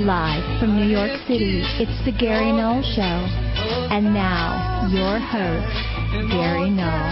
Live from New York City, it's the Gary Null Show. And now, your host, Gary Null.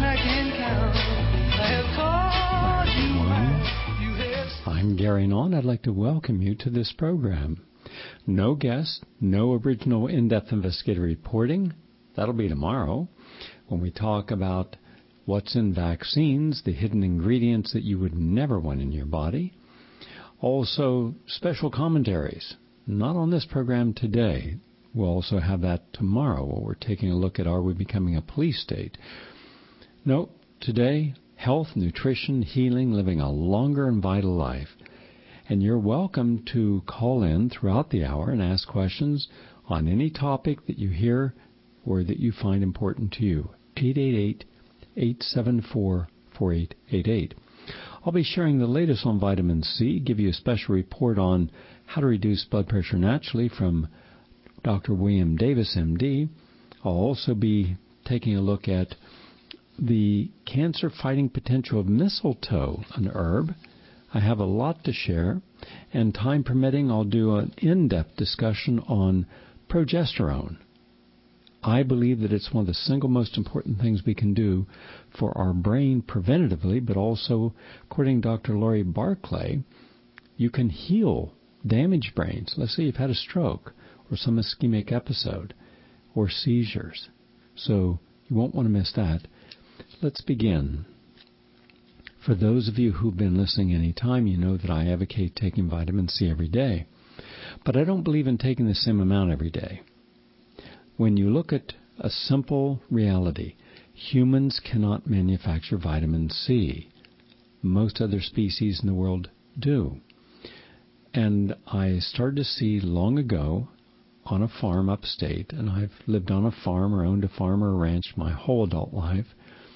I'm Gary Null, and I'd like to welcome you to this program. No guest, no original in-depth investigative reporting. That'll be tomorrow when we talk about what's in vaccines, the hidden ingredients that you would never want in your body. Also, special commentaries. Not on this program today. We'll also have that tomorrow where we're taking a look at Are We Becoming a Police State? No, today, health, nutrition, healing, living a longer and vital life. And you're welcome to call in throughout the hour and ask questions on any topic that you hear or that you find important to you. 888-874-4888. I'll be sharing the latest on vitamin C, give you a special report on how to reduce blood pressure naturally from Dr. William Davis, MD. I'll also be taking a look at the cancer-fighting potential of mistletoe, an herb. I have a lot to share, and time permitting, I'll do an in-depth discussion on progesterone. I believe that it's one of the single most important things we can do for our brain preventatively, but also, according to Dr. Laurie Barclay, you can heal damaged brains. Let's say you've had a stroke or some ischemic episode or seizures. So you won't want to miss that. Let's begin. For those of you who've been listening any time, you know that I advocate taking vitamin C every day. But I don't believe in taking the same amount every day. When you look at a simple reality, humans cannot manufacture vitamin C. Most other species in the world do. And I started to see long ago on a farm upstate, and I've lived on a farm or owned a farm or a ranch my whole adult life,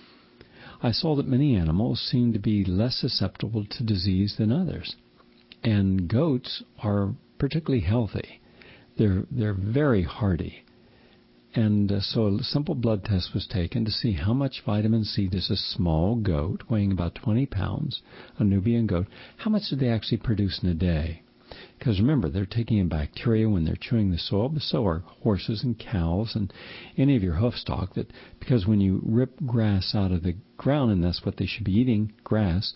I saw that many animals seem to be less susceptible to disease than others. And goats are particularly healthy. They're very hardy. And so a simple blood test was taken to see how much vitamin C does a small goat, weighing about 20 pounds, a Nubian goat, how much do they actually produce in a day? Because remember, they're taking in bacteria when they're chewing the soil, but so are horses and cows and any of your hoof stock. That because when you rip grass out of the ground, and that's what they should be eating, grass,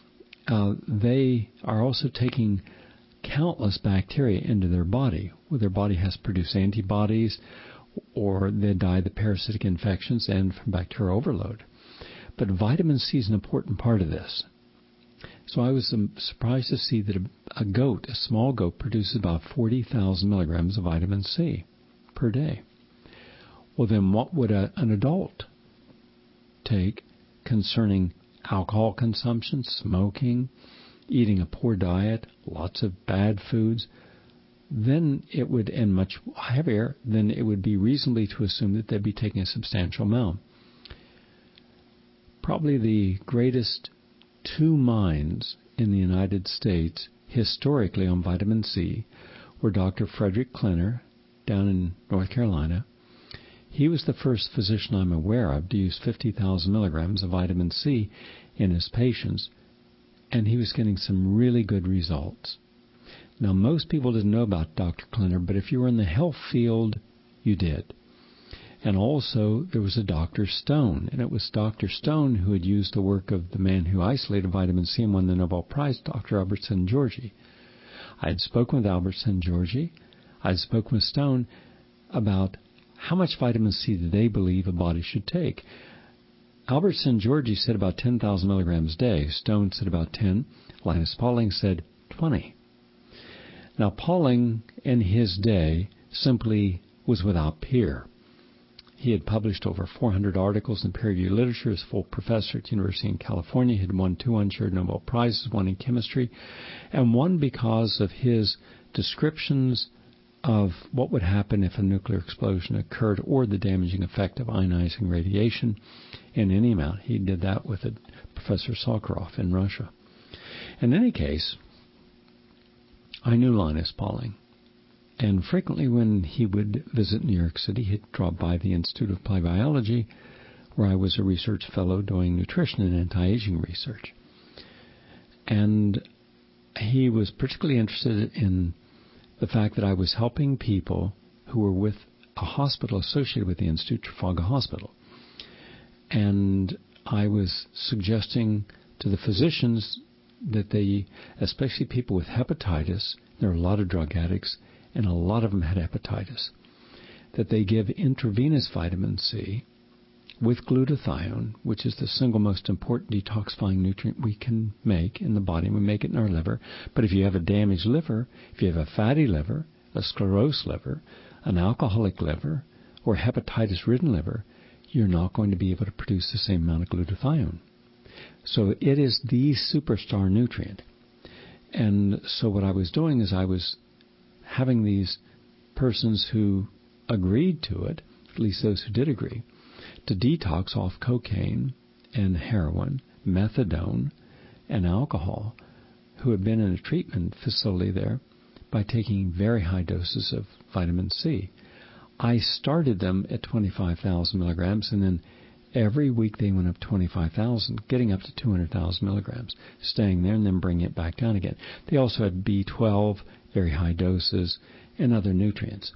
they are also taking countless bacteria into their body. Well, their body has to produce antibodies, or they die of parasitic infections and from bacterial overload. But vitamin C is an important part of this. So I was surprised to see that a goat, a small goat, produces about 40,000 milligrams of vitamin C per day. Well, then what would an adult take concerning alcohol consumption, smoking, eating a poor diet, lots of bad foods? Then it would, and much heavier, then it would be reasonably to assume that they'd be taking a substantial amount. Probably the greatest two minds in the United States historically on vitamin C were Dr. Frederick Klenner down in North Carolina. He was the first physician I'm aware of to use 50,000 milligrams of vitamin C in his patients, and he was getting some really good results. Now, most people didn't know about Dr. Klenner, but if you were in the health field, you did. And also, there was a Dr. Stone, and it was Dr. Stone who had used the work of the man who isolated vitamin C and won the Nobel Prize, Dr. Albert Szent-Györgyi. I had spoken with Albert Szent-Györgyi. I had spoken with Stone about how much vitamin C did they believe a body should take. Albert Szent-Györgyi said about 10,000 milligrams a day. Stone said about 10. Linus Pauling said 20. Now, Pauling, in his day, simply was without peer. He had published over 400 articles in peer-reviewed literature as full professor at the University in California. He had won 2 unshared Nobel Prizes, one in chemistry, and one because of his descriptions of what would happen if a nuclear explosion occurred or the damaging effect of ionizing radiation in any amount. He did that with Professor Sakharov in Russia. In any case, I knew Linus Pauling, and frequently when he would visit New York City, he'd drop by the Institute of Applied Biology, where I was a research fellow doing nutrition and anti-aging research. And he was particularly interested in the fact that I was helping people who were with a hospital associated with the Institute, Trafalgar Hospital. And I was suggesting to the physicians that they, especially people with hepatitis, there are a lot of drug addicts, and a lot of them had hepatitis, that they give intravenous vitamin C with glutathione, which is the single most important detoxifying nutrient we can make in the body. We make it in our liver. But if you have a damaged liver, if you have a fatty liver, a sclerosed liver, an alcoholic liver, or hepatitis-ridden liver, you're not going to be able to produce the same amount of glutathione. So it is the superstar nutrient. And so what I was doing is I was having these persons who agreed to it, at least those who did agree, to detox off cocaine and heroin, methadone, and alcohol, who had been in a treatment facility there by taking very high doses of vitamin C. I started them at 25,000 milligrams, and then every week they went up 25,000, getting up to 200,000 milligrams, staying there and then bringing it back down again. They also had B12, very high doses, and other nutrients.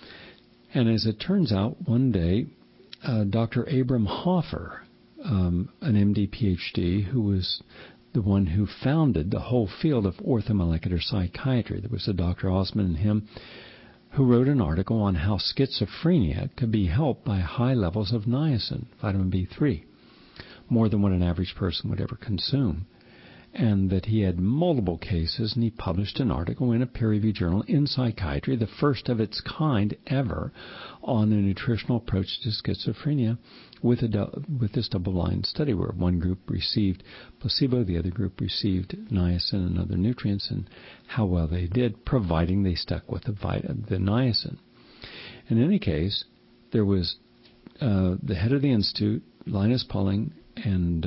And as it turns out, one day, Dr. Abram Hoffer, an MD, PhD, who was the one who founded the whole field of orthomolecular psychiatry. There was a Dr. Osman and him who wrote an article on how schizophrenia could be helped by high levels of niacin, vitamin B3, more than what an average person would ever consume. And that he had multiple cases, and he published an article in a peer-reviewed journal in Psychiatry, the first of its kind ever, on a nutritional approach to schizophrenia with this double-blind study where one group received placebo, the other group received niacin and other nutrients, and how well they did, providing they stuck with the niacin. In any case, there was the head of the institute, Linus Pauling, and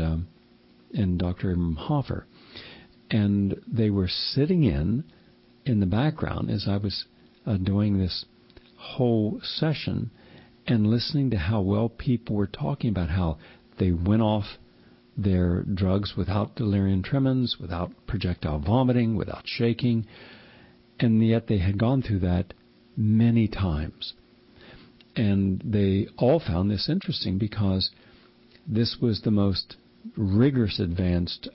Dr. Abram Hoffer. And they were sitting in the background as I was doing this whole session and listening to how well people were talking about how they went off their drugs without delirium tremens, without projectile vomiting, without shaking, and yet they had gone through that many times. And they all found this interesting because this was the most rigorous advanced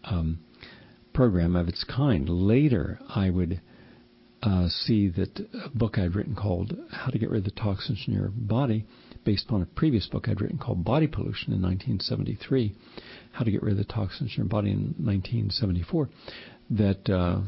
program of its kind. Later, I would see that a book I'd written called How to Get Rid of the Toxins in Your Body, based upon a previous book I'd written called Body Pollution in 1973, How to Get Rid of the Toxins in Your Body in 1974, that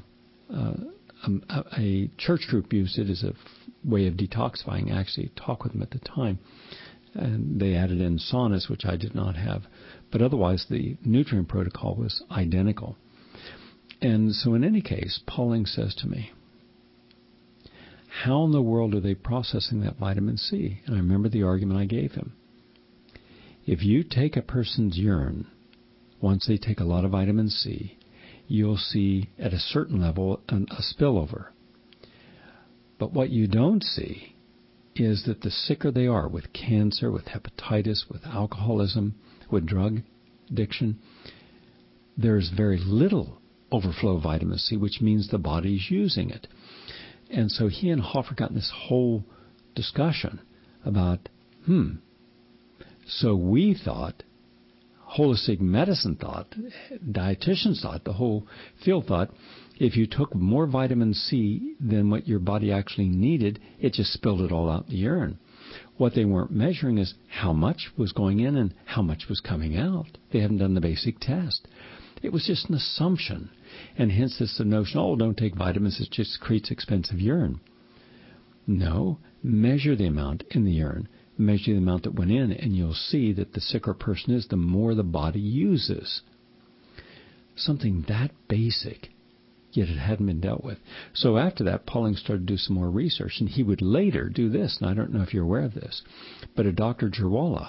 a church group used it as a way of detoxifying. I actually talked with them at the time, and they added in saunas, which I did not have. But otherwise, the nutrient protocol was identical. And so in any case, Pauling says to me, how in the world are they processing that vitamin C? And I remember the argument I gave him. If you take a person's urine, once they take a lot of vitamin C, you'll see at a certain level a spillover. But what you don't see is that the sicker they are with cancer, with hepatitis, with alcoholism, with drug addiction, there's very little overflow of vitamin C, which means the body's using it. And so he and Hoffer got in this whole discussion about, so we thought, holistic medicine thought, dietitians thought, the whole field thought, if you took more vitamin C than what your body actually needed, it just spilled it all out in the urine. What they weren't measuring is how much was going in and how much was coming out. They hadn't done the basic test. It was just an assumption. And hence it's the notion, don't take vitamins, it just creates expensive urine. No, measure the amount in the urine, measure the amount that went in, and you'll see that the sicker a person is, the more the body uses. Something that basic, yet it hadn't been dealt with. So after that, Pauling started to do some more research, and he would later do this, and I don't know if you're aware of this, but a Dr. Gerwalla,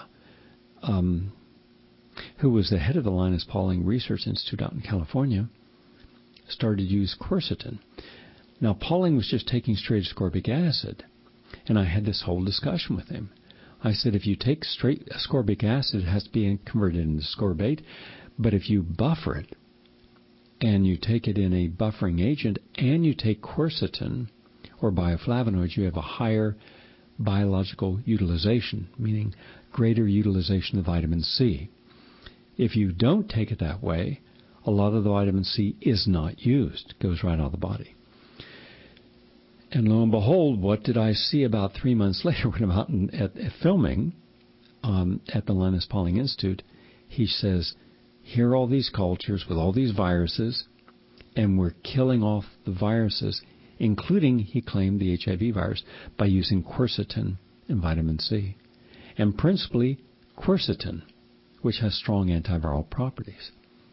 who was the head of the Linus Pauling Research Institute out in California, started to use quercetin. Now, Pauling was just taking straight ascorbic acid, and I had this whole discussion with him. I said, if you take straight ascorbic acid, it has to be converted into ascorbate, but if you buffer it, and you take it in a buffering agent, and you take quercetin, or bioflavonoids, you have a higher biological utilization, meaning greater utilization of vitamin C. If you don't take it that way, a lot of the vitamin C is not used, goes right out of the body. And lo and behold, what did I see about 3 months later when I'm out at filming at the Linus Pauling Institute? He says, here are all these cultures with all these viruses, and we're killing off the viruses, including, he claimed, the HIV virus, by using quercetin and vitamin C. And principally quercetin, which has strong antiviral properties.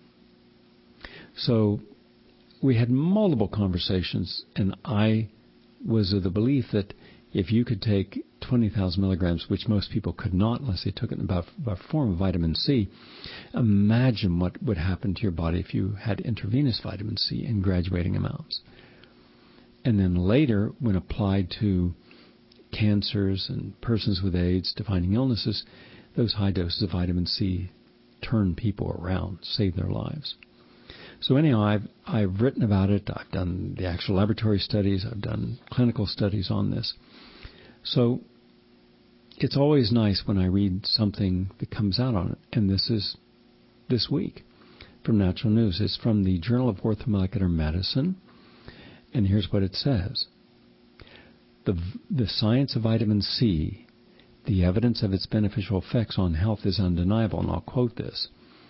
So we had multiple conversations, and I was of the belief that if you could take 20,000 milligrams, which most people could not unless they took it in a form of vitamin C, imagine what would happen to your body if you had intravenous vitamin C in graduating amounts. And then later, when applied to cancers and persons with AIDS, defining illnesses, those high doses of vitamin C turn people around, save their lives. So anyhow, I've written about it. I've done the actual laboratory studies. I've done clinical studies on this. So it's always nice when I read something that comes out on it. And this is this week from Natural News. It's from the Journal of Orthomolecular Medicine. And here's what it says. The science of vitamin C, the evidence of its beneficial effects on health is undeniable. And I'll quote this.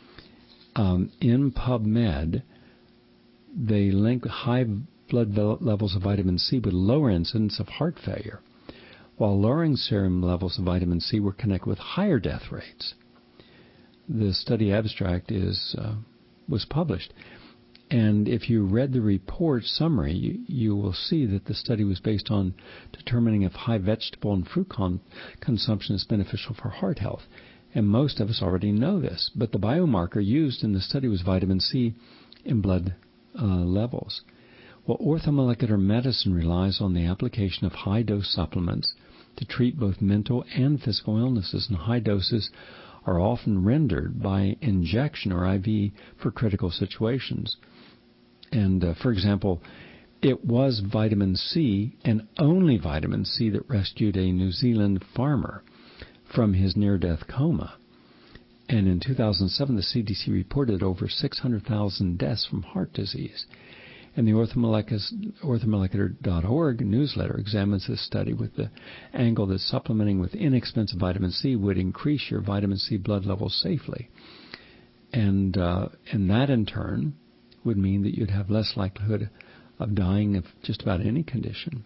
In PubMed, they link high blood levels of vitamin C with lower incidence of heart failure, while lowering serum levels of vitamin C were connected with higher death rates. The study abstract was published. And if you read the report summary, you will see that the study was based on determining if high vegetable and fruit consumption is beneficial for heart health. And most of us already know this, but the biomarker used in the study was vitamin C in blood levels. Well, orthomolecular medicine relies on the application of high-dose supplements to treat both mental and physical illnesses, and high doses are often rendered by injection or IV for critical situations. And, for example, it was vitamin C, and only vitamin C, that rescued a New Zealand farmer from his near-death coma. And in 2007, the CDC reported over 600,000 deaths from heart disease. And the orthomolecular.org newsletter examines this study with the angle that supplementing with inexpensive vitamin C would increase your vitamin C blood levels safely. And that, in turn, would mean that you'd have less likelihood of dying of just about any condition.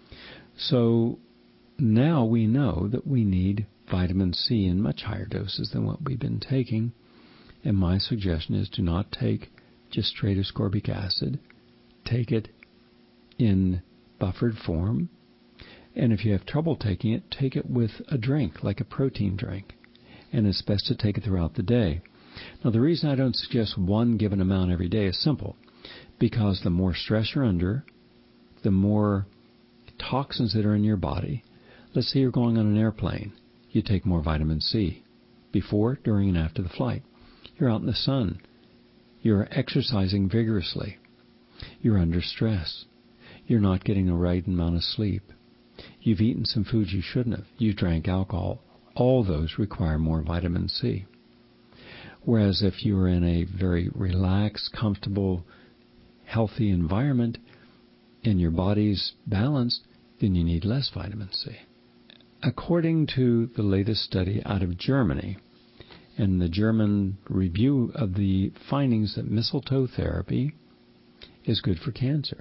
So now we know that we need vitamin C in much higher doses than what we've been taking. And my suggestion is do not take just straight ascorbic acid. Take it in buffered form. And if you have trouble taking it, take it with a drink, like a protein drink. And it's best to take it throughout the day. Now, the reason I don't suggest one given amount every day is simple. Because the more stress you're under, the more toxins that are in your body. Let's say you're going on an airplane. You take more vitamin C before, during, and after the flight. You're out in the sun. You're exercising vigorously. You're under stress. You're not getting the right amount of sleep. You've eaten some foods you shouldn't have. You drank alcohol. All those require more vitamin C. Whereas if you're in a very relaxed, comfortable, healthy environment and your body's balanced, then you need less vitamin C. According to the latest study out of Germany, and the German review of the findings that mistletoe therapy is good for cancer.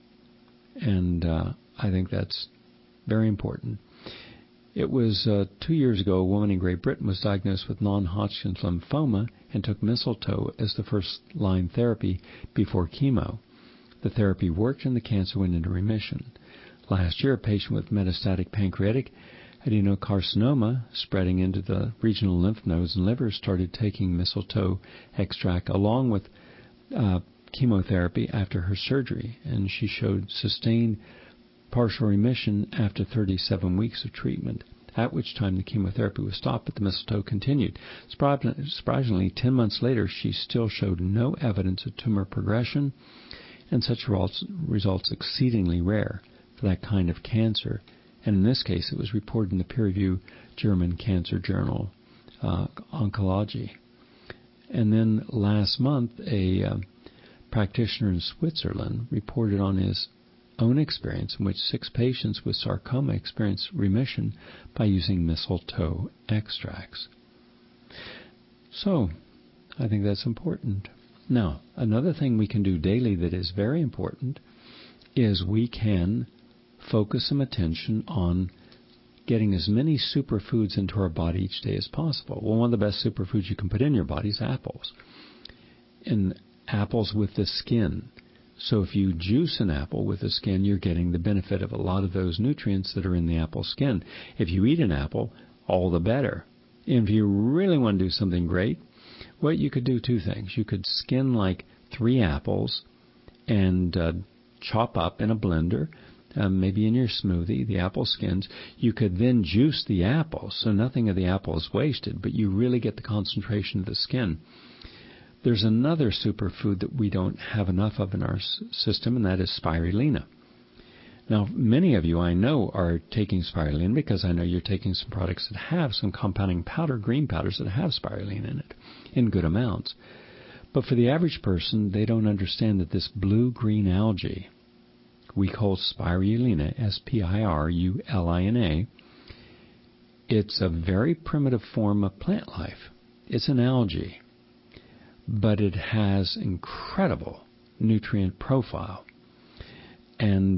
And I think that's very important. It was 2 years ago, a woman in Great Britain was diagnosed with non-Hodgkin's lymphoma and took mistletoe as the first-line therapy before chemo. The therapy worked and the cancer went into remission. Last year, a patient with metastatic pancreatic adenocarcinoma spreading into the regional lymph nodes and liver started taking mistletoe extract along with chemotherapy after her surgery, and she showed sustained partial remission after 37 weeks of treatment, at which time the chemotherapy was stopped, but the mistletoe continued. Surprisingly, 10 months later, she still showed no evidence of tumor progression, and such results exceedingly rare. for that kind of cancer. And in this case, it was reported in the peer-reviewed German Cancer Journal, Oncology. And then last month, a practitioner in Switzerland reported on his own experience in which 6 patients with sarcoma experienced remission by using mistletoe extracts. So, I think that's important. Now, another thing we can do daily that is very important is we can focus some attention on getting as many superfoods into our body each day as possible. Well, one of the best superfoods you can put in your body is apples. And apples with the skin. So if you juice an apple with the skin, you're getting the benefit of a lot of those nutrients that are in the apple skin. If you eat an apple, all the better. And if you really want to do something great, well, you could do 2 things. You could skin like 3 apples and chop up in a blender, maybe in your smoothie, the apple skins. You could then juice the apples, so nothing of the apple is wasted, but you really get the concentration of the skin. There's another superfood that we don't have enough of in our system, and that is spirulina. Now, many of you I know are taking spirulina because I know you're taking some products that have some compounding powder, green powders that have spirulina in it in good amounts. But for the average person, they don't understand that this blue-green algae we call spirulina, spirulina, it's a very primitive form of plant life. It's an algae, but it has incredible nutrient profile. And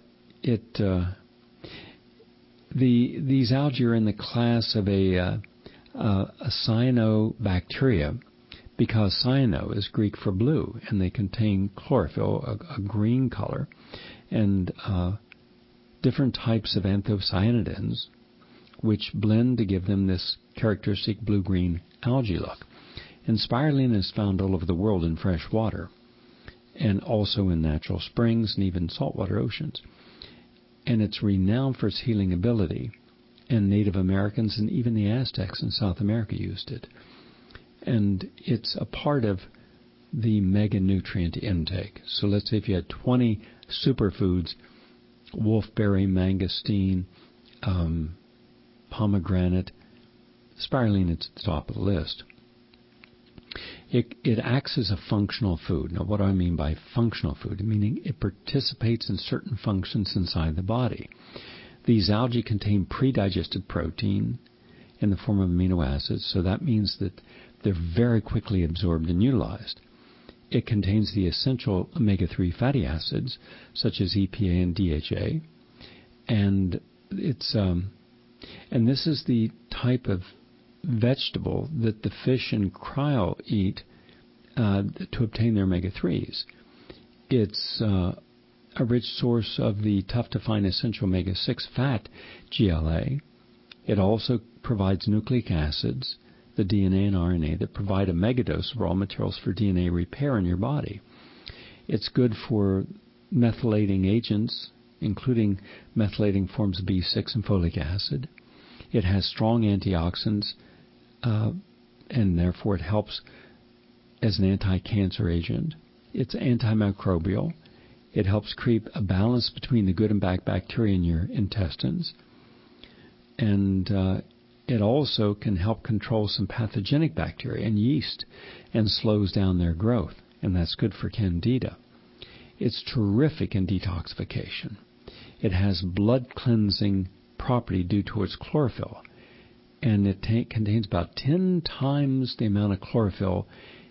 these algae are in the class of a cyanobacteria, because cyano is Greek for blue, and they contain chlorophyll, a green color, and different types of anthocyanidins, which blend to give them this characteristic blue-green algae look. And spirulina is found all over the world in fresh water, and also in natural springs and even saltwater oceans. And it's renowned for its healing ability, and Native Americans and even the Aztecs in South America used it. And it's a part of the mega nutrient intake. So let's say if you had 20 superfoods, wolfberry, mangosteen, pomegranate, spirulina is at the top of the list. It acts as a functional food. Now, what do I mean by functional food? Meaning it participates in certain functions inside the body. These algae contain pre-digested protein in the form of amino acids, so that means that they're very quickly absorbed and utilized. It contains the essential omega-3 fatty acids, such as EPA and DHA, and it's and this is the type of vegetable that the fish and krill eat to obtain their omega-3s. It's a rich source of the tough-to-find essential omega-6 fat, GLA. It also provides nucleic acids, the DNA and RNA, that provide a megadose of raw materials for DNA repair in your body. It's good for methylating agents, including methylating forms of B6 and folic acid. It has strong antioxidants, and therefore it helps as an anti-cancer agent. It's antimicrobial. It helps keep a balance between the good and bad bacteria in your intestines. And it also can help control some pathogenic bacteria and yeast and slows down their growth, and that's good for candida. It's terrific in detoxification. It has blood cleansing property due to its chlorophyll, and it contains about 10 times the amount of chlorophyll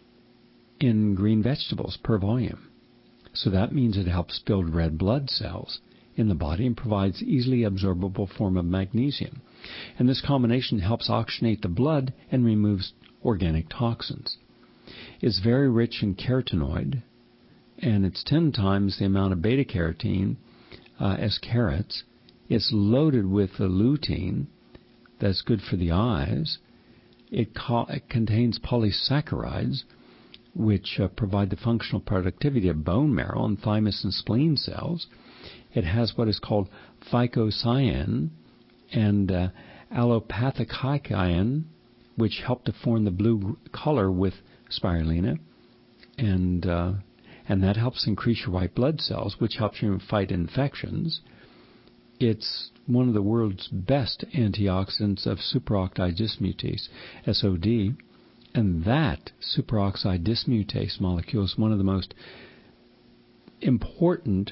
in green vegetables per volume. So that means it helps build red blood cells in the body and provides easily absorbable form of magnesium. And this combination helps oxygenate the blood and removes organic toxins. It's very rich in carotenoid, and it's 10 times the amount of beta-carotene as carrots. It's loaded with the lutein that's good for the eyes. It contains polysaccharides, which provide the functional productivity of bone marrow and thymus and spleen cells. It has what is called phycocyan and allopathicayan, which help to form the blue color with spirulina, and that helps increase your white blood cells, which helps you fight infections. It's one of the world's best antioxidants of superoxide dismutase, SOD, and that superoxide dismutase molecule is one of the most important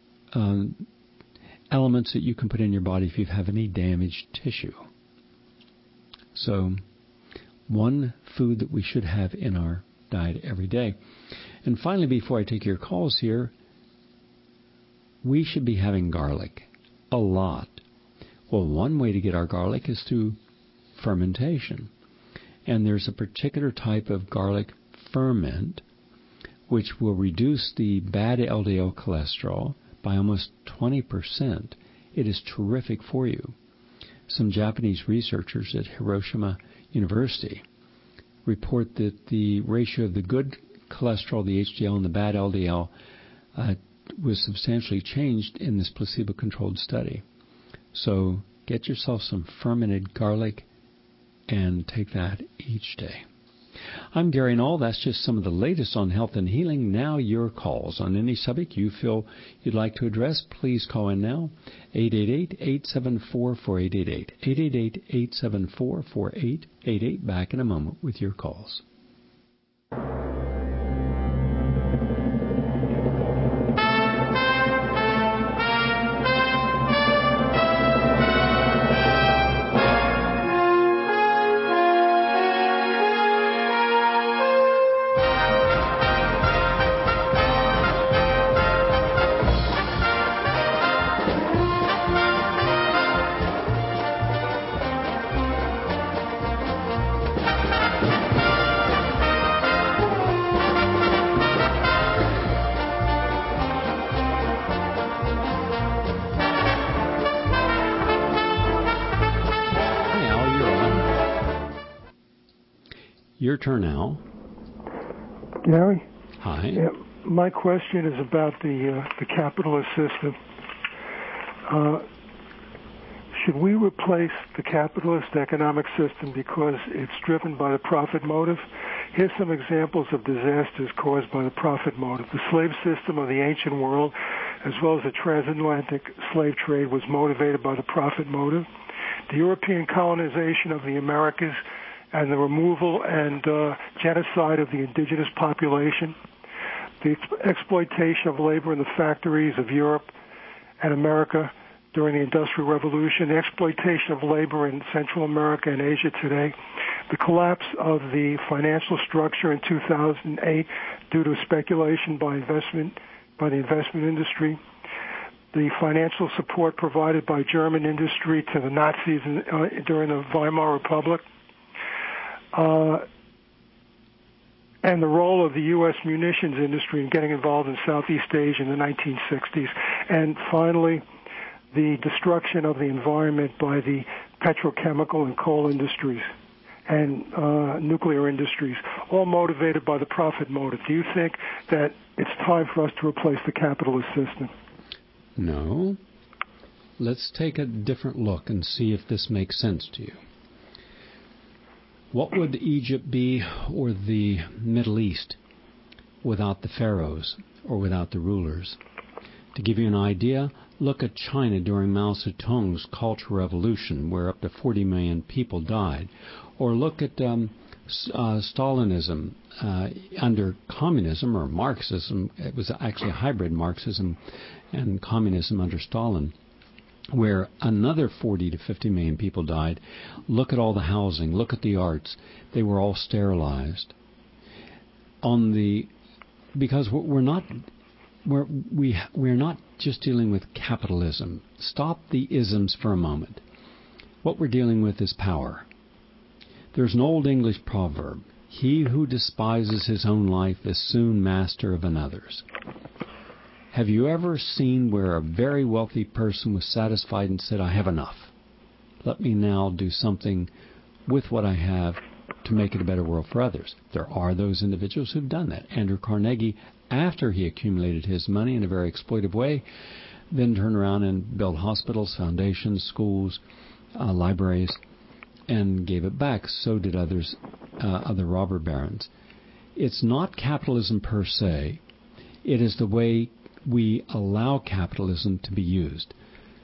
elements that you can put in your body if you have any damaged tissue. So, one food that we should have in our diet every day. And finally, before I take your calls here, we should be having garlic a lot. Well, one way to get our garlic is through fermentation. And there's a particular type of garlic ferment which will reduce the bad LDL cholesterol by almost 20%. It is terrific for you. Some Japanese researchers at Hiroshima University report that the ratio of the good cholesterol, the HDL, and the bad LDL was substantially changed in this placebo-controlled study. So get yourself some fermented garlic and take that each day. I'm Gary Null. That's just some of the latest on health and healing. Now your calls on any subject you feel you'd like to address. Please call in now. 888-874-4888. 888-874-4888. Back in a moment with your calls. Your turn, Al. Gary? Hi. Yeah, my question is about the capitalist system. Should we replace the capitalist economic system because it's driven by the profit motive? Here's some examples of disasters caused by the profit motive. The slave system of the ancient world, as well as the transatlantic slave trade, was motivated by the profit motive. The European colonization of the Americas and the removal and genocide of the indigenous population, the exploitation of labor in the factories of Europe and America during the Industrial Revolution, the exploitation of labor in Central America and Asia today, the collapse of the financial structure in 2008 due to speculation by the investment industry, the financial support provided by German industry to the Nazis during the Weimar Republic, and the role of the U.S. munitions industry in getting involved in Southeast Asia in the 1960s. And finally, the destruction of the environment by the petrochemical and coal industries and nuclear industries, all motivated by the profit motive. Do you think that it's time for us to replace the capitalist system? No. Let's take a different look and see if this makes sense to you. What would Egypt be, or the Middle East, without the pharaohs or without the rulers? To give you an idea, look at China during Mao Zedong's Cultural Revolution, where up to 40 million people died. Or look at Stalinism under communism or Marxism. It was actually a hybrid Marxism and communism under Stalin, where another 40 to 50 million people died. Look at all the housing, look at the arts. They were all sterilized. Because we're not just dealing with capitalism. Stop the isms for a moment. What we're dealing with is power. There's an old English proverb, "He who despises his own life is soon master of another's." Have you ever seen where a very wealthy person was satisfied and said, "I have enough. Let me now do something with what I have to make it a better world for others"? There are those individuals who've done that. Andrew Carnegie, after he accumulated his money in a very exploitive way, then turned around and built hospitals, foundations, schools, libraries, and gave it back. So did other robber barons. It's not capitalism per se. It is the way we allow capitalism to be used.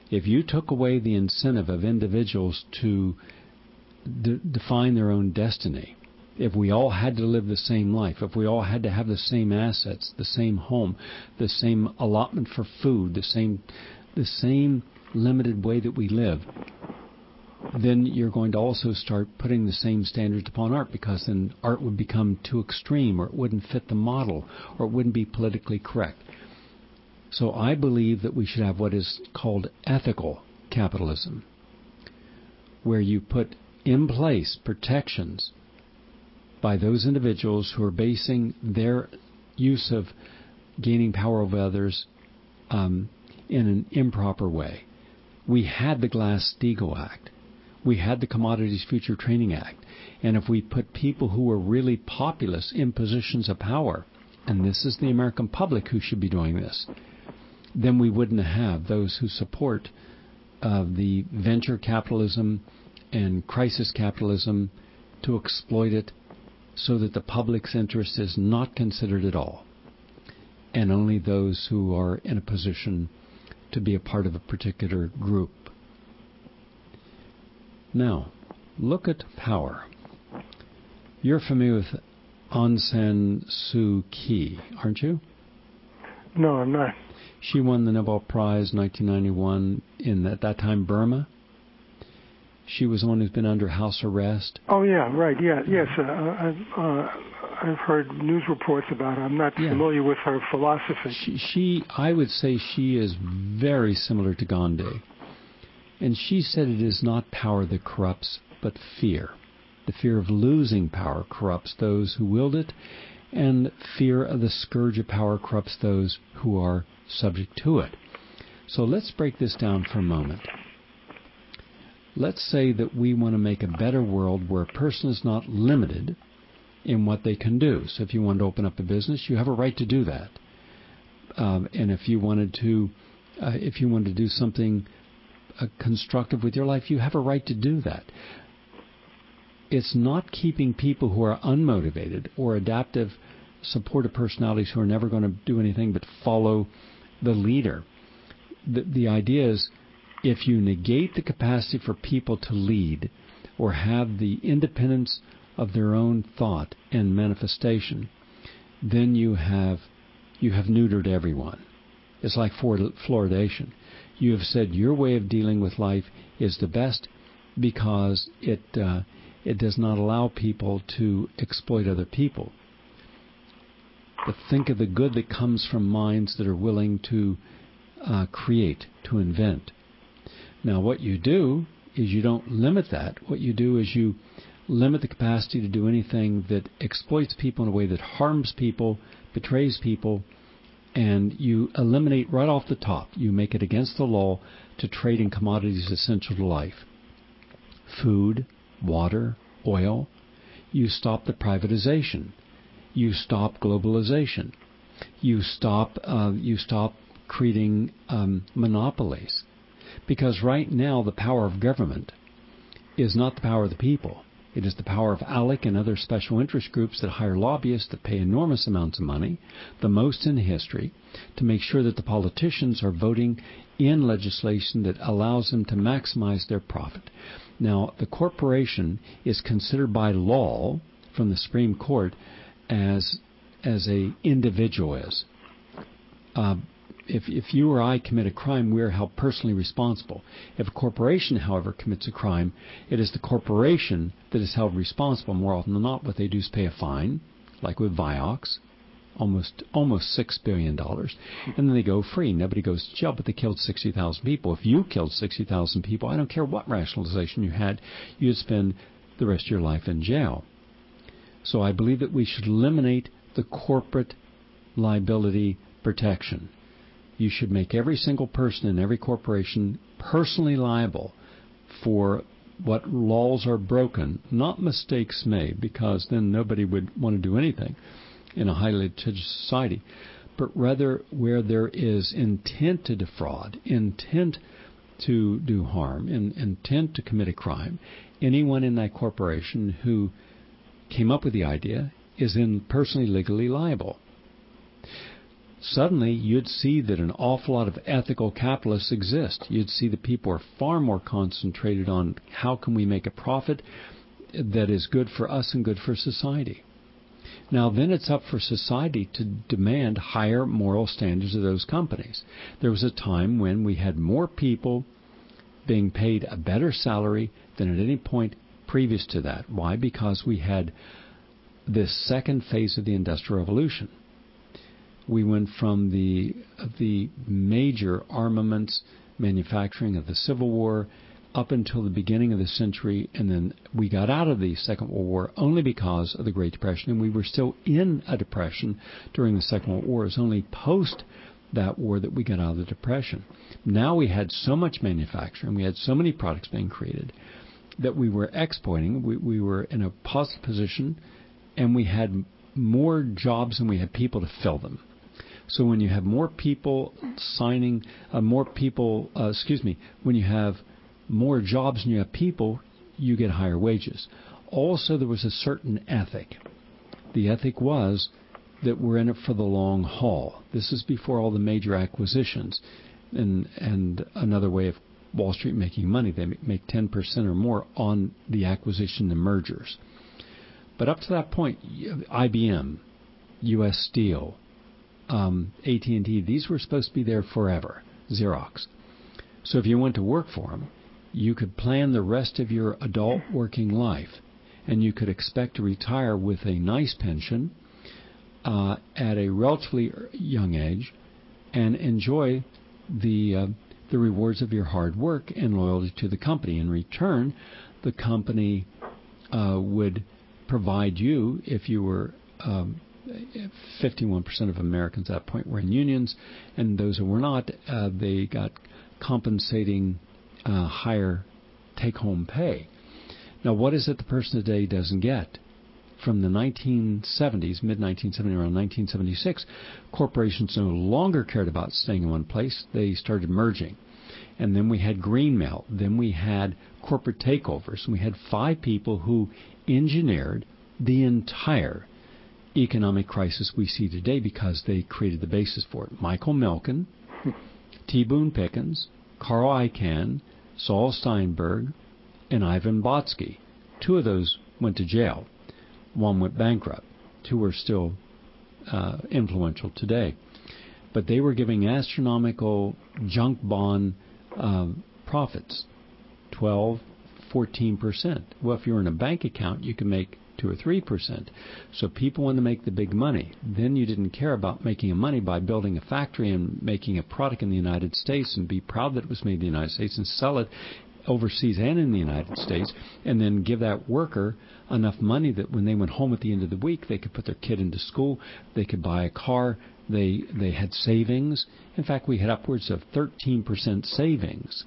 If you took away the incentive of individuals to define their own destiny, if we all had to live the same life, if we all had to have the same assets, the same home, the same allotment for food, the same limited way that we live, then you're going to also start putting the same standards upon art, because then art would become too extreme, or it wouldn't fit the model, or it wouldn't be politically correct. So I believe that we should have what is called ethical capitalism, where you put in place protections by those individuals who are basing their use of gaining power over others in an improper way. We had the Glass-Steagall Act. We had the Commodities Future Trading Act. And if we put people who were really populous in positions of power, and this is the American public who should be doing this, then we wouldn't have those who support the venture capitalism and crisis capitalism to exploit it so that the public's interest is not considered at all, and only those who are in a position to be a part of a particular group. Now, look at power. You're familiar with Aung San Suu Kyi, aren't you? No, I'm not. She won the Nobel Prize in 1991 in, at that time, Burma. She was the one who's been under house arrest. Oh, yeah, right, yeah, yes. I've heard news reports about her. I'm not familiar with her philosophy. I would say she is very similar to Gandhi. And she said it is not power that corrupts, but fear. The fear of losing power corrupts those who wield it, and fear of the scourge of power corrupts those who are subject to it. So let's break this down for a moment. Let's say that we want to make a better world where a person is not limited in what they can do. So if you want to open up a business, you have a right to do that. And if you wanted to do something constructive with your life, you have a right to do that. It's not keeping people who are unmotivated or adaptive, supportive personalities who are never going to do anything but follow the leader. The idea is, if you negate the capacity for people to lead or have the independence of their own thought and manifestation, then you have neutered everyone. It's like fluoridation. You have said your way of dealing with life is the best because it does not allow people to exploit other people. But think of the good that comes from minds that are willing to create, to invent. Now, what you do is you don't limit that. What you do is you limit the capacity to do anything that exploits people in a way that harms people, betrays people, and you eliminate right off the top. You make it against the law to trade in commodities essential to life. Food, water, oil. You stop the privatization. You stop globalization. You stop creating monopolies. Because right now the power of government is not the power of the people. It is the power of ALEC and other special interest groups that hire lobbyists that pay enormous amounts of money, the most in history, to make sure that the politicians are voting in legislation that allows them to maximize their profit. Now, the corporation is considered by law from the Supreme Court as a individual is. If you or I commit a crime, we are held personally responsible. If a corporation, however, commits a crime, it is the corporation that is held responsible. More often than not, what they do is pay a fine, like with Vioxx, almost $6 billion, and then they go free. Nobody goes to jail, but they killed 60,000 people. If you killed 60,000 people, I don't care what rationalization you had, you'd spend the rest of your life in jail. So I believe that we should eliminate the corporate liability protection. You should make every single person in every corporation personally liable for what laws are broken, not mistakes made, because then nobody would want to do anything in a highly litigious society, but rather where there is intent to defraud, intent to do harm, intent to commit a crime. Anyone in that corporation who came up with the idea is then personally legally liable. suddenly you'd see that an awful lot of ethical capitalists exist. You'd see that people are far more concentrated on how can we make a profit that is good for us and good for society. Now, then it's up for society to demand higher moral standards of those companies. There was a time when we had more people being paid a better salary than at any point previous to that. Why? Because we had this second phase of the Industrial Revolution. We went from the major armaments manufacturing of the Civil War up until the beginning of the century, and then we got out of the Second World War only because of the Great Depression, and we were still in a depression during the Second World War. It was only post that war that we got out of the depression. Now we had so much manufacturing, we had so many products being created that we were exporting. We were in a positive position, and we had more jobs than we had people to fill them. So when you have more people when you have more jobs than you have people, you get higher wages. Also, there was a certain ethic. The ethic was that we're in it for the long haul. This is before all the major acquisitions. And another way of Wall Street making money, they make 10% or more on the acquisition and mergers. But up to that point, IBM, U.S. Steel, AT&T, these were supposed to be there forever, Xerox. So if you went to work for them, you could plan the rest of your adult working life, and you could expect to retire with a nice pension at a relatively young age and enjoy the rewards of your hard work and loyalty to the company. In return, the company would provide you, if you were 51% of Americans at that point were in unions, and those who were not, they got compensating higher take-home pay. Now, what is it the person today doesn't get? From the 1970s, mid-1970, around 1976, corporations no longer cared about staying in one place. They started merging. And then we had Greenmelt. Then we had corporate takeovers. And we had 5 people who engineered the entire economic crisis we see today because they created the basis for it. Michael Milken, T. Boone Pickens, Carl Icahn, Saul Steinberg, and Ivan Botsky. 2 of those went to jail. 1 went bankrupt. 2 are still influential today. But they were giving astronomical junk bond profits, 12, 14%. Well, if you're in a bank account, you can make 2 or 3%. So people want to make the big money. Then you didn't care about making money by building a factory and making a product in the United States and be proud that it was made in the United States and sell it overseas and in the United States, and then give that worker enough money that when they went home at the end of the week, they could put their kid into school, they could buy a car, they had savings. In fact, we had upwards of 13% savings.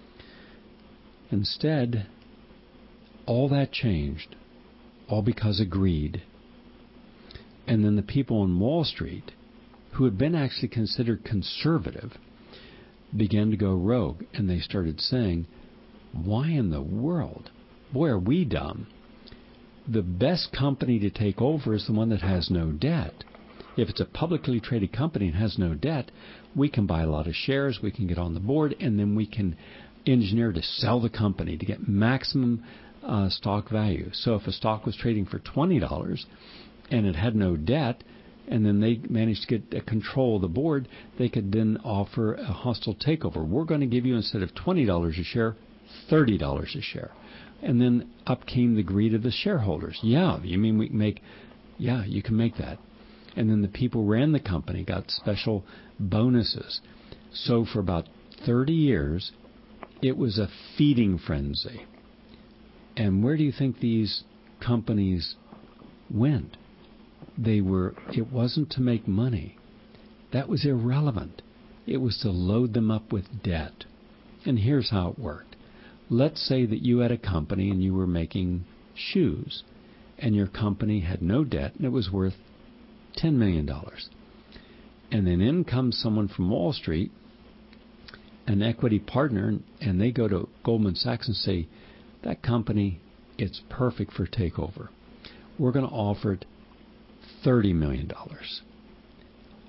Instead, all that changed, all because of greed. And then the people on Wall Street, who had been actually considered conservative, began to go rogue, and they started saying, why in the world? Boy, are we dumb. The best company to take over is the one that has no debt. If it's a publicly traded company and has no debt, we can buy a lot of shares, we can get on the board, and then we can engineer to sell the company to get maximum stock value. So if a stock was trading for $20 and it had no debt, and then they managed to get control of the board, they could then offer a hostile takeover. We're going to give you, instead of $20 a share, $30 a share. And then up came the greed of the shareholders. Yeah, you mean we can make... Yeah, you can make that. And then the people who ran the company got special bonuses. So for about 30 years, it was a feeding frenzy. And where do you think these companies went? It wasn't to make money. That was irrelevant. It was to load them up with debt. And here's how it worked. Let's say that you had a company and you were making shoes, and your company had no debt and it was worth $10 million. And then in comes someone from Wall Street, an equity partner, and they go to Goldman Sachs and say, that company, it's perfect for takeover. We're going to offer it $30 million.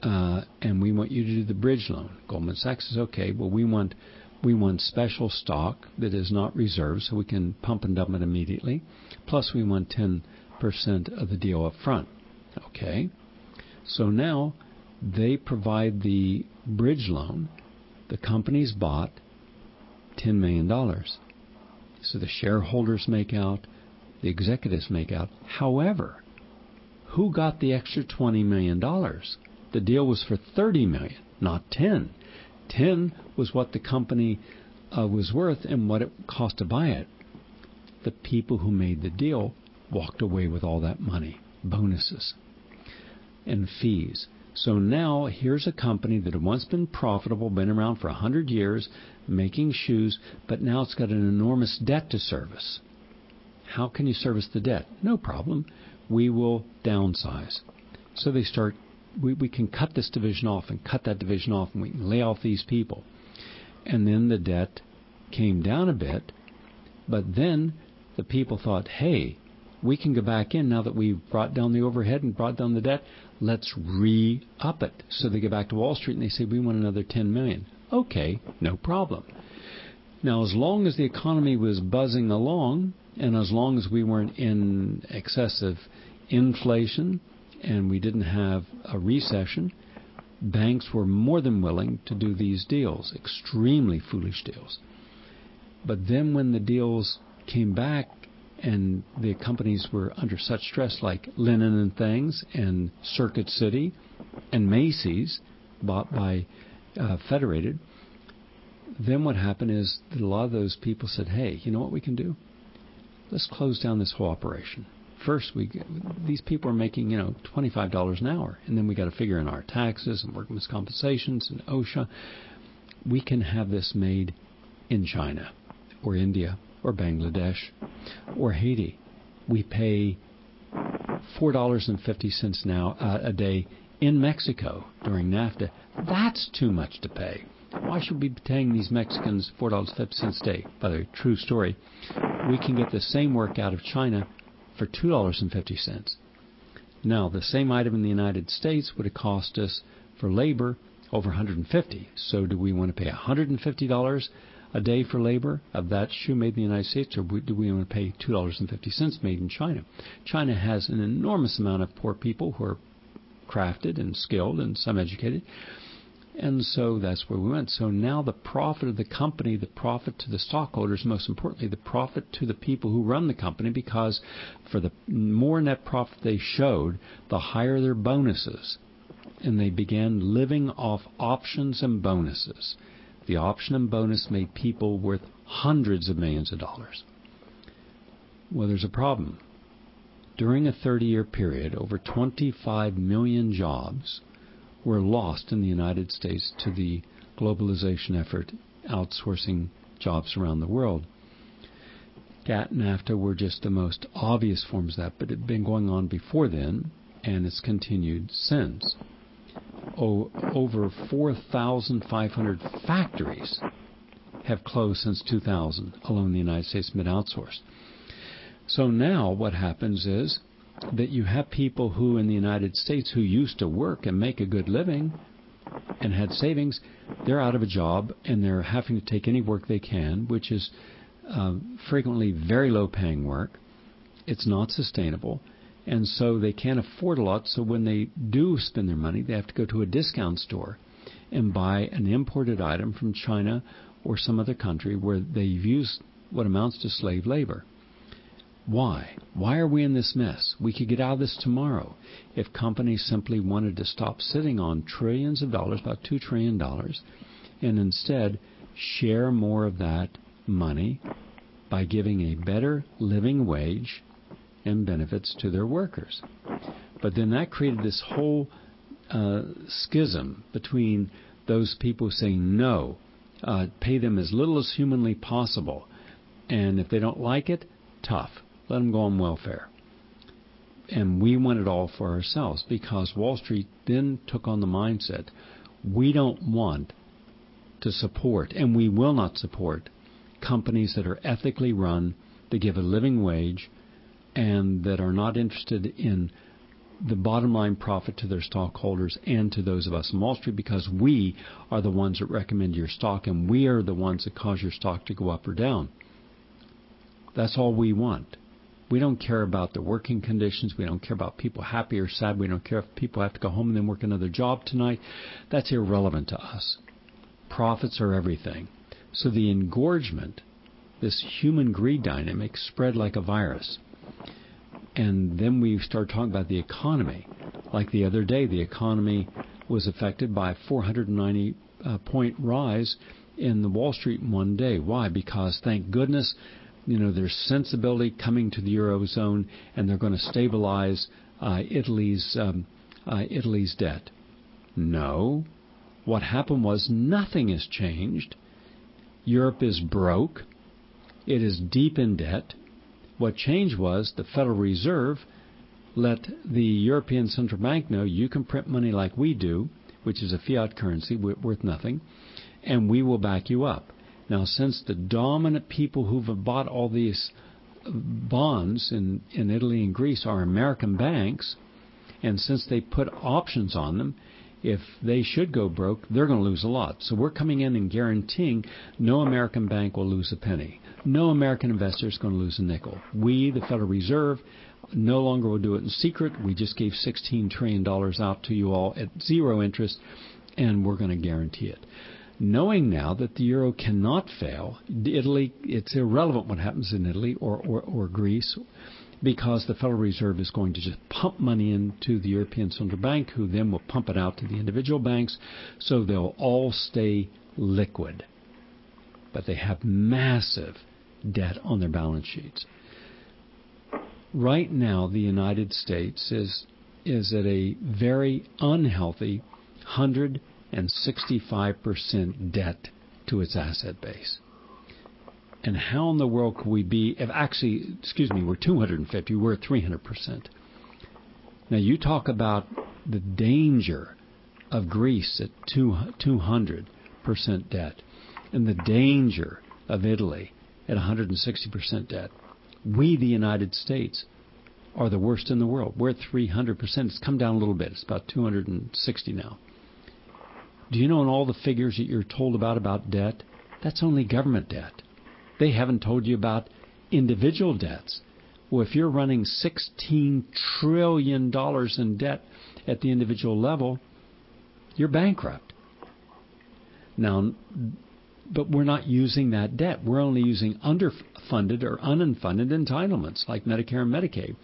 and we want you to do the bridge loan. Goldman Sachs says, okay, well, we want special stock that is not reserved, so we can pump and dump it immediately. Plus, we want 10% of the deal up front. Okay. So now they provide the bridge loan. The company's bought $10 million. So the shareholders make out, the executives make out. However, who got the extra $20 million? The deal was for $30 million, not 10. 10 was what the company was worth and what it cost to buy it. The people who made the deal walked away with all that money, bonuses and fees. So now here's a company that had once been profitable, been around for 100 years, making shoes, but now it's got an enormous debt to service. How can you service the debt? No problem. We will downsize. So they start, we can cut this division off and cut that division off, and we can lay off these people. And then the debt came down a bit, but then the people thought, hey, we can go back in now that we've brought down the overhead and brought down the debt. Let's re-up it. So they go back to Wall Street and they say, we want another $10 million. Okay, no problem. Now, as long as the economy was buzzing along, and as long as we weren't in excessive inflation and we didn't have a recession, banks were more than willing to do these deals, extremely foolish deals. But then when the deals came back and the companies were under such stress, like Linen and Things and Circuit City and Macy's, bought by Federated, then what happened is that a lot of those people said, hey, you know what we can do? Let's close down this whole operation. First, these people are making, $25 an hour, and then we got to figure in our taxes and workmen's compensations and OSHA. We can have this made in China or India or Bangladesh or Haiti. We pay $4.50 now a day in Mexico during NAFTA. That's too much to pay. Why should we be paying these Mexicans $4.50 a day? By the way, true story. We can get the same work out of China for $2.50. Now, the same item in the United States would have cost us for labor over $150. So do we want to pay $150 a day for labor of that shoe made in the United States, or do we want to pay $2.50 made in China? China has an enormous amount of poor people who are crafted and skilled and some educated. And so that's where we went. So now the profit of the company, the profit to the stockholders, most importantly, the profit to the people who run the company, because for the more net profit they showed, the higher their bonuses. And they began living off options and bonuses. The option and bonus made people worth hundreds of millions of dollars. Well, there's a problem. During a 30-year period, over 25 million jobs were lost in the United States to the globalization effort, outsourcing jobs around the world. GATT and NAFTA were just the most obvious forms of that, but it had been going on before then, and it's continued since. Over 4,500 factories have closed since 2000, alone in the United States, been outsourced. So now what happens is that you have people who in the United States who used to work and make a good living and had savings, they're out of a job and they're having to take any work they can, which is frequently very low-paying work. It's not sustainable. And so they can't afford a lot, so when they do spend their money, they have to go to a discount store and buy an imported item from China or some other country where they've used what amounts to slave labor. Why? Why are we in this mess? We could get out of this tomorrow if companies simply wanted to stop sitting on trillions of dollars, about $2 trillion, and instead share more of that money by giving a better living wage and benefits to their workers. But then that created this whole schism between those people saying no, pay them as little as humanly possible, and if they don't like it, tough, let them go on welfare. And we want it all for ourselves, because Wall Street then took on the mindset, we don't want to support, and we will not support, companies that are ethically run, that give a living wage, and that are not interested in the bottom line profit to their stockholders and to those of us on Wall Street, because we are the ones that recommend your stock, and we are the ones that cause your stock to go up or down. That's all we want. We don't care about the working conditions. We don't care about people happy or sad. We don't care if people have to go home and then work another job tonight. That's irrelevant to us. Profits are everything. So the engorgement, this human greed dynamic, spread like a virus. And then we start talking about the economy. Like the other day, the economy was affected by a 490-point rise in the Wall Street in one day. Why? Because, thank goodness, there's sensibility coming to the Eurozone, and they're going to stabilize Italy's debt. No. What happened was nothing has changed. Europe is broke. It is deep in debt. What changed was the Federal Reserve let the European Central Bank know you can print money like we do, which is a fiat currency worth nothing, and we will back you up. Now, since the dominant people who've bought all these bonds in Italy and Greece are American banks, and since they put options on them, if they should go broke, they're going to lose a lot. So we're coming in and guaranteeing no American bank will lose a penny. No American investor is going to lose a nickel. We, the Federal Reserve, no longer will do it in secret. We just gave $16 trillion out to you all at zero interest, and we're going to guarantee it. Knowing now that the euro cannot fail, Italy, it's irrelevant what happens in Italy or Greece, because the Federal Reserve is going to just pump money into the European Central Bank, who then will pump it out to the individual banks, so they'll all stay liquid. But they have massive debt on their balance sheets. Right now, the United States is at a very unhealthy 165% debt to its asset base. And how in the world could we be, we're 250, we're at 300%. Now you talk about the danger of Greece at 200% debt and the danger of Italy at 160% debt. We, the United States, are the worst in the world. We're at 300%. It's come down a little bit. It's about 260 now. Do you know in all the figures that you're told about debt, that's only government debt. They haven't told you about individual debts. Well, if you're running $16 trillion in debt at the individual level, you're bankrupt. Now, but we're not using that debt. We're only using underfunded or unfunded entitlements like Medicare and Medicaid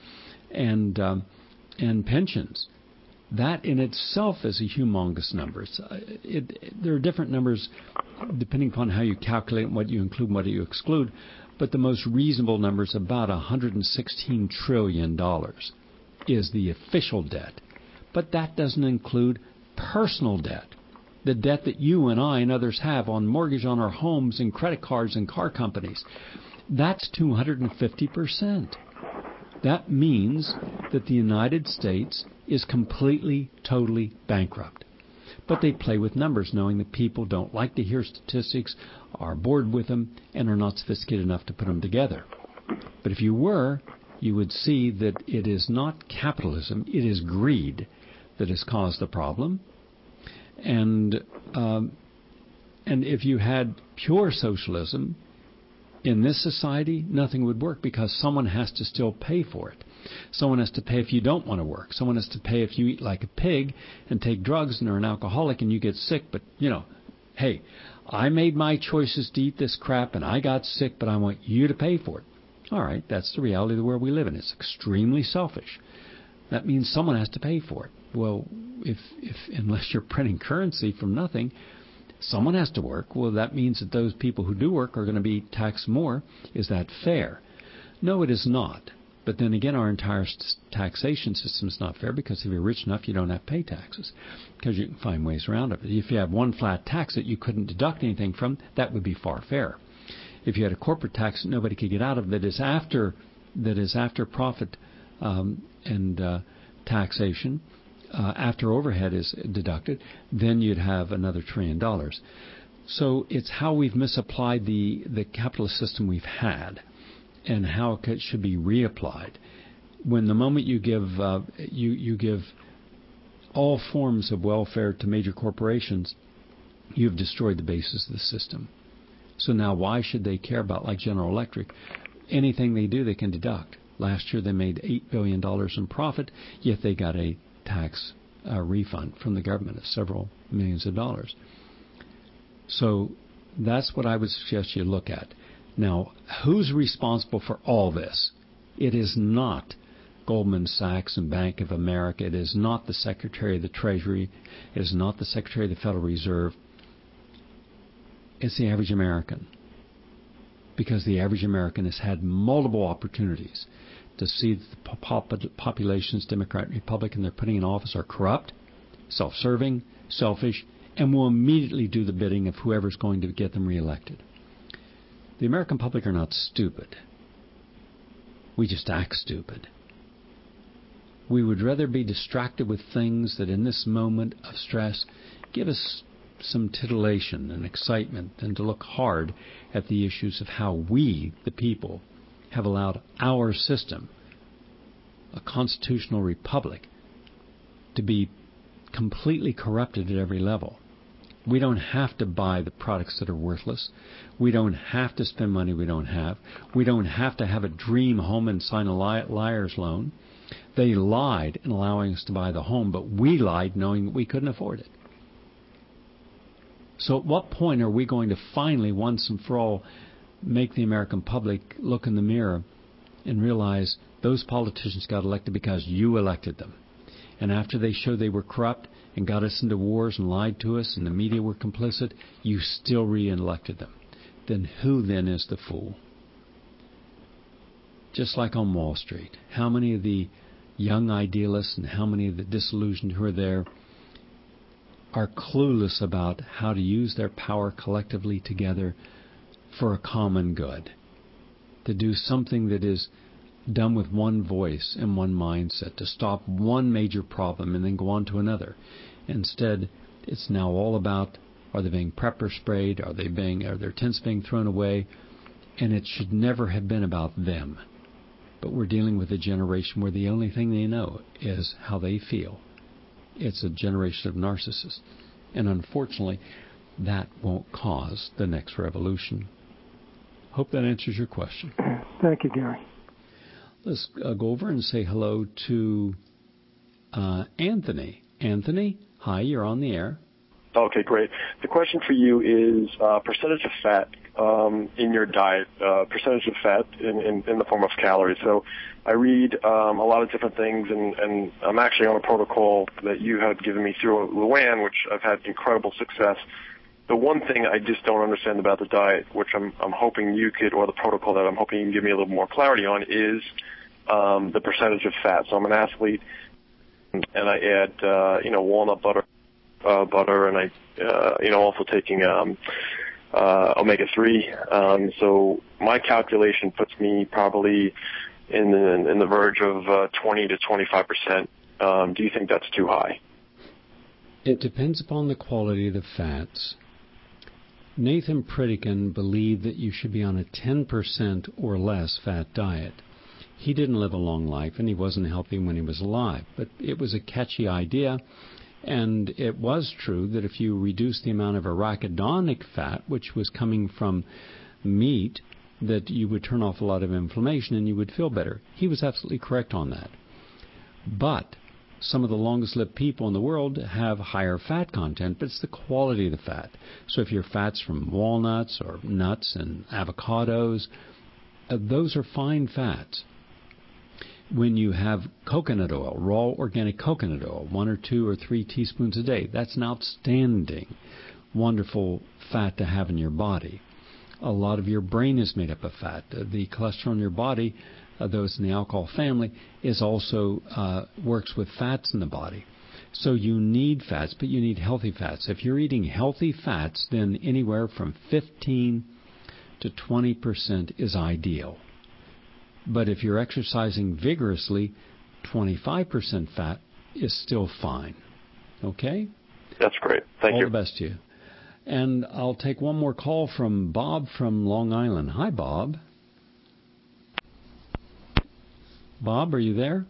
and pensions. That in itself is a humongous number. There are different numbers depending upon how you calculate what you include and what you exclude, but the most reasonable number is about $116 trillion is the official debt. But that doesn't include personal debt, the debt that you and I and others have on mortgage on our homes and credit cards and car companies. That's 250%. That means that the United States is completely, totally bankrupt. But they play with numbers, knowing that people don't like to hear statistics, are bored with them, and are not sophisticated enough to put them together. But if you were, you would see that it is not capitalism, it is greed that has caused the problem. And if you had pure socialism in this society, nothing would work because someone has to still pay for it. Someone has to pay if you don't want to work. Someone has to pay if you eat like a pig and take drugs and are an alcoholic and you get sick. But, hey, I made my choices to eat this crap and I got sick, but I want you to pay for it. All right, that's the reality of the world we live in. It's extremely selfish. That means someone has to pay for it. Well, if unless you're printing currency from nothing, someone has to work. Well, that means that those people who do work are going to be taxed more. Is that fair? No, it is not. But then again, our entire taxation system is not fair because if you're rich enough, you don't have to pay taxes because you can find ways around it. If you have one flat tax that you couldn't deduct anything from, that would be far fairer. If you had a corporate tax that nobody could get out of that is after profit and taxation, after overhead is deducted, then you'd have another $1 trillion. So it's how we've misapplied the capitalist system we've had and how it should be reapplied. when the moment you give you give all forms of welfare to major corporations, you've destroyed the basis of the system. So now why should they care about, like General Electric? Anything they do, they can deduct. Last year they made $8 billion in profit, yet they got a tax refund from the government of several millions of dollars. So that's what I would suggest you look at. Now, who's responsible for all this? It is not Goldman Sachs and Bank of America. It is not the Secretary of the Treasury. It is not the Secretary of the Federal Reserve. It's the average American. Because the average American has had multiple opportunities to see that the populations, Democrat and Republican, they're putting in office are corrupt, self-serving, selfish, and will immediately do the bidding of whoever's going to get them reelected. The American public are not stupid. We just act stupid. We would rather be distracted with things that in this moment of stress give us some titillation and excitement than to look hard at the issues of how we, the people, have allowed our system, a constitutional republic, to be completely corrupted at every level. We don't have to buy the products that are worthless. We don't have to spend money we don't have. We don't have to have a dream home and sign a liar's loan. They lied in allowing us to buy the home, but we lied knowing that we couldn't afford it. So at what point are we going to finally, once and for all, make the American public look in the mirror and realize those politicians got elected because you elected them? And after they showed they were corrupt and got us into wars and lied to us and the media were complicit, you still re-elected them. Then who then is the fool? Just like on Wall Street, how many of the young idealists and how many of the disillusioned who are there are clueless about how to use their power collectively together for a common good, to do something that is done with one voice and one mindset, to stop one major problem and then go on to another. Instead, it's now all about, are they being pepper sprayed, are their tents being thrown away, and it should never have been about them. But we're dealing with a generation where the only thing they know is how they feel. It's a generation of narcissists. And unfortunately, that won't cause the next revolution. Hope that answers your question. Thank you, Gary. Let's go over and say hello to Anthony. Anthony, hi, you're on the air. Okay, great. The question for you is percentage of fat in your diet, percentage of fat in the form of calories. So I read a lot of different things, and I'm actually on a protocol that you had given me through Luann, which I've had incredible success. The one thing I just don't understand about the diet, which I'm hoping you could, or the protocol that I'm hoping you can give me a little more clarity on, is the percentage of fat. So I'm an athlete, and I add, walnut butter, and I, also taking omega-3. So my calculation puts me probably in the verge of 20 to 25%. Do you think that's too high? It depends upon the quality of the fats. Nathan Pritikin believed that you should be on a 10% or less fat diet. He didn't live a long life, and he wasn't healthy when he was alive. But it was a catchy idea, and it was true that if you reduce the amount of arachidonic fat, which was coming from meat, that you would turn off a lot of inflammation and you would feel better. He was absolutely correct on that. But some of the longest-lived people in the world have higher fat content, but it's the quality of the fat. So if your fat's from walnuts or nuts and avocados, those are fine fats. When you have coconut oil, raw organic coconut oil, 1 or 2 or 3 teaspoons a day, that's an outstanding, wonderful fat to have in your body. A lot of your brain is made up of fat. The cholesterol in your body, those in the alcohol family, is also works with fats in the body. So you need fats, but you need healthy fats. If you're eating healthy fats, then anywhere from 15 to 20% is ideal. But if you're exercising vigorously, 25% fat is still fine. Okay? That's great. Thank you. All the best to you. And I'll take one more call from Bob from Long Island. Hi, Bob. Bob, are you there?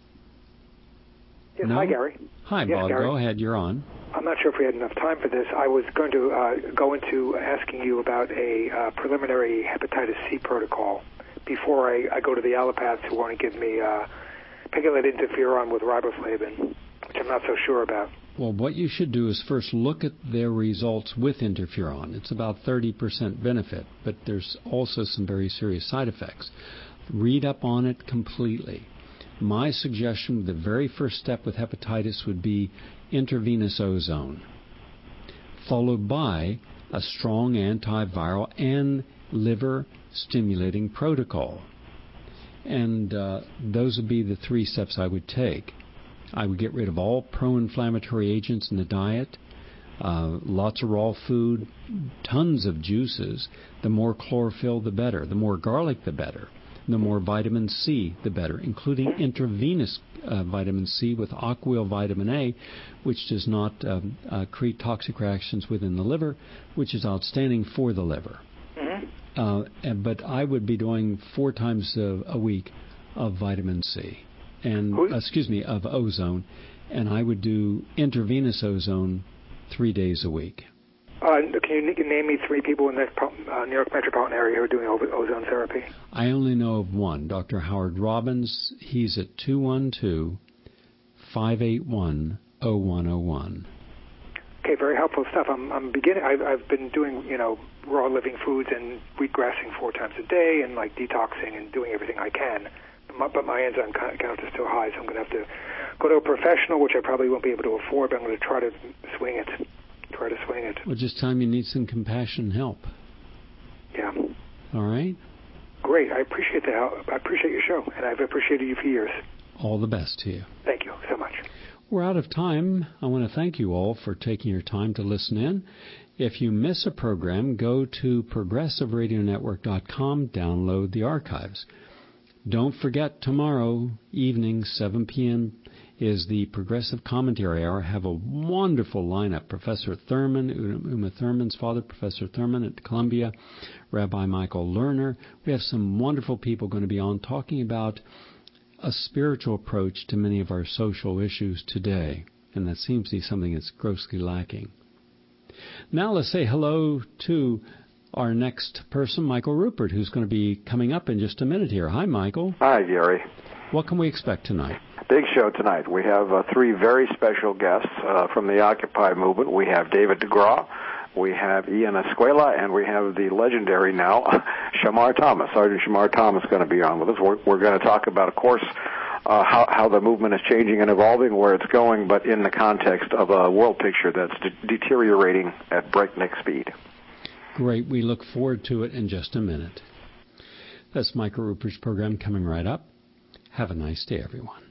Yes, no? Hi, Gary. Hi, yes, Bob. Gary. Go ahead. You're on. I'm not sure if we had enough time for this. I was going to go into asking you about a preliminary hepatitis C protocol before I go to the allopaths who want to give me pegylated interferon with riboflavin, which I'm not so sure about. Well, what you should do is first look at their results with interferon. It's about 30% benefit, but there's also some very serious side effects. Read up on it completely. My suggestion, the very first step with hepatitis would be intravenous ozone, followed by a strong antiviral and liver-stimulating protocol. And those would be the 3 steps I would take. I would get rid of all pro-inflammatory agents in the diet, lots of raw food, tons of juices. The more chlorophyll, the better. The more garlic, the better. The more vitamin C, the better, including intravenous vitamin C with Aquil vitamin A, which does not create toxic reactions within the liver, which is outstanding for the liver. But I would be doing 4 times a week of vitamin C, and of ozone, and I would do intravenous ozone 3 days a week. Can you name me 3 people in that New York metropolitan area who are doing ozone therapy? I only know of one, Dr. Howard Robbins. He's at 212-581-0101. Okay, very helpful stuff. I'm beginning. I've been doing raw living foods and wheatgrassing 4 times a day and like detoxing and doing everything I can. But my enzyme count is still high, so I'm going to have to go to a professional, which I probably won't be able to afford. But I'm going to try to swing it. Well, just tell him you need some compassion and help. Yeah. All right. Great. I appreciate the help. I appreciate your show, and I've appreciated you for years. All the best to you. Thank you so much. We're out of time. I want to thank you all for taking your time to listen in. If you miss a program, go to progressiveradionetwork.com, download the archives. Don't forget, tomorrow evening, 7 p.m., is the Progressive Commentary Hour. Have a wonderful lineup. Professor Thurman, Uma Thurman's father, Professor Thurman at Columbia, Rabbi Michael Lerner. We have some wonderful people going to be on talking about a spiritual approach to many of our social issues today, and that seems to be something that's grossly lacking. Now let's say hello to our next person, Michael Rupert, who's going to be coming up in just a minute here. Hi, Michael. Hi, Gary. What can we expect tonight? Big show tonight. We have 3 very special guests from the Occupy movement. We have David DeGraw, we have Ian Escuela, and we have the legendary now Shamar Thomas. Sergeant Shamar Thomas is going to be on with us. We're going to talk about, of course, how the movement is changing and evolving, where it's going, but in the context of a world picture that's deteriorating at breakneck speed. Great. We look forward to it in just a minute. That's Michael Rupert's program coming right up. Have a nice day, everyone.